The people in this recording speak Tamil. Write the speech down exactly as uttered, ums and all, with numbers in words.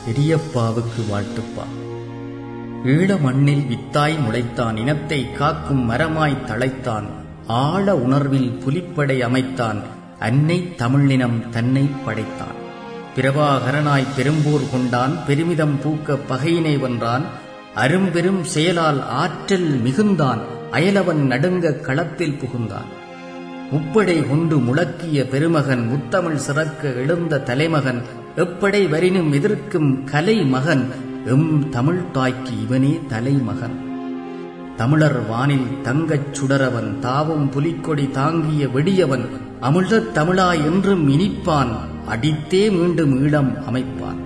பெரியப்பாவுக்கு வாழ்த்துப்பா. ஈழ மண்ணில் வித்தாய் முளைத்தான், இனத்தை காக்கும் மரமாய் தழைத்தான், ஆழ உணர்வில் புலிப்படை அமைத்தான், அன்னை தமிழினம் தன்னை படைத்தான். பிரபாகரனாய் பெரும்போர் கொண்டான், பெருமிதம் பூக்க பகையினை வென்றான், அரும்பெரும் செயலால் ஆற்றல் மிகுந்தான், அயலவன் நடுங்க களத்தில் புகுந்தான். முப்படை கொண்டு முழக்கிய பெருமகன், முத்தமிழ் சிறக்க எழுந்த தலைமகன், எப்படை வரினும் எதிர்க்கும் கலை மகன், எம் தமிழ் தாய்க்கு இவனே தலைமகன். தமிழர் வானில் தங்கச் சுடரவன், தாவும் புலிக்கொடி தாங்கிய வெடியவன், அமிழ்தத் தமிழாய் என்றும் இனிப்பான், அடித்தே மீண்டும் ஈழம் அமைப்பான்.